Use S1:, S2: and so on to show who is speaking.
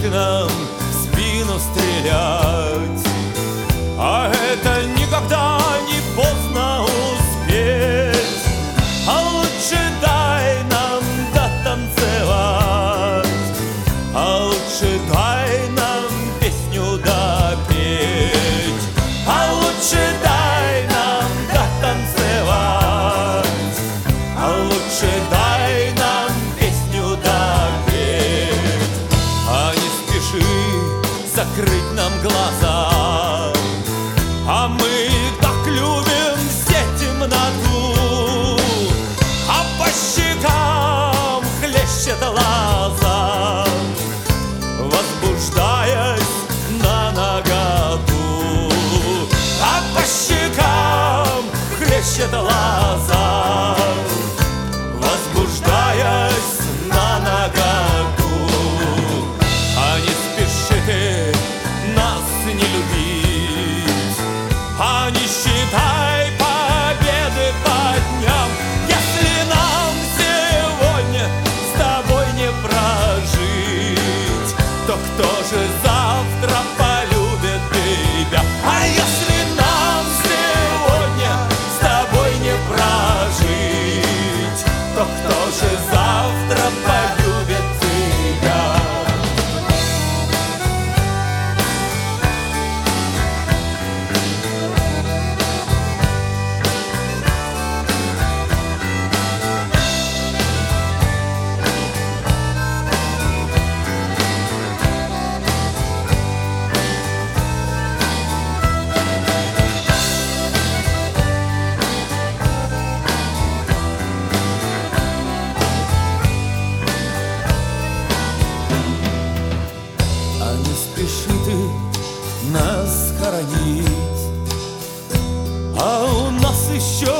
S1: спешит нам в спину стрелять. А это никогда не поздно успеть. А лучше дай нам дотанцевать, а лучше дай нам песню допеть. А лучше дай нам дотанцевать, а лучше дай нам песню допеть. А не спеши закрыть нам глаза, а мы так любим все темноту. А по щекам хлещет лоза, возбуждаясь на наготу. А по щекам хлещет лоза, возбуждаясь на наготу. А не спеши ты нас не любить, а не считай победы по дням. Если нам сегодня с тобой не прожить, то кто же завтра полюбит тебя? А если нам сегодня с тобой не прожить, то кто же завтра полюбит тебя? А не спеши ты нас хоронить, а у нас еще